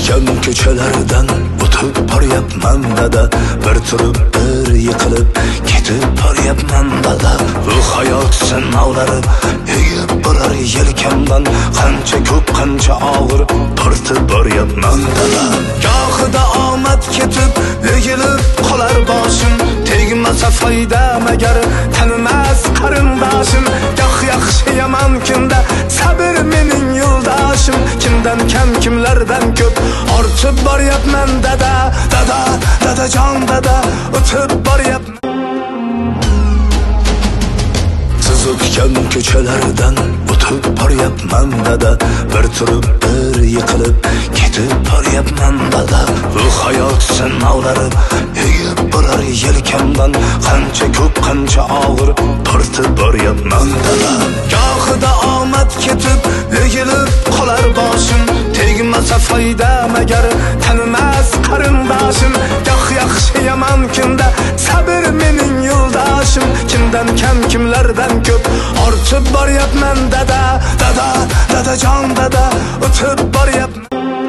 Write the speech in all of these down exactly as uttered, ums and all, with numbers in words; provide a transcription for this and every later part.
Suzilgan ko'chalardan o'tib boryapman dada, bir turib bir yiqilib ketib boryapman dada. Bu hayot sinovlari egib borar yelkamdan, qancha ko'p qancha og'ir tortib boryapman dada. Gohida omad ketib egilib qolar boshim, tegmasa foydam agar tanimas qarindoshim. Goh yaxshi yomon kunda sabr mening yo'ldoshim, kimdan kam kimlardan ko'p ortib boryapman dada, dada, dadajon dada, o'tib boryapman. Siz o'tgan ko'chalardan o'tib boryapman dada, bir turib bir yiqilib ketib boryapman dada. Bu hayot sinovlari egib borar yelkamdan, qancha ko'p qancha og'ir tortib boryapman dada. Gohida omad ketib egilib qolar boshim, tegmasa foydam agar tanimas qarindoshim. Goh yaxshi yomon kunda sabr mening yo'ldoshim, kimdan kam kimlardan ko'p ortib boryapman dada, dada, dadajon dada, o'tib boryapman.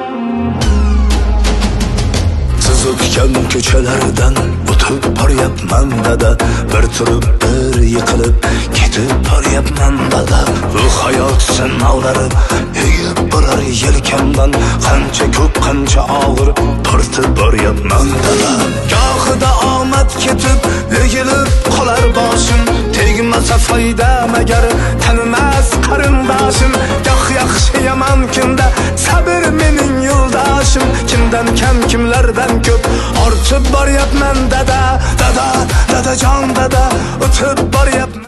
Siz o'tgan ko'chalardan o'tib boryapman dada, bir turib bir yiqilib ketib boryapman dada. Bu hayot sinovlari egib borar yelkamdan, qancha ko'p qancha og'ir tortib boryapman dada. Gohida omad ketib egilib qolar boshim, tegmasa foydam agar tanimas qarindoshim. Goh yaxshi yomon kunda sabr mening yo'ldoshim, kimdan kam kimlardan ko'p ortib boryapman dada, dada, dadajon dada, o'tib boryapman.